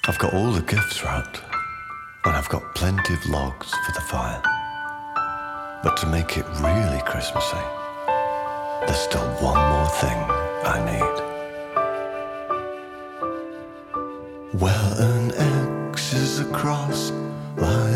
I've got all the gifts wrapped, and I've got plenty of logs for the fire. But to make it really Christmassy, there's still one more thing I need. Well, an X is a cross, like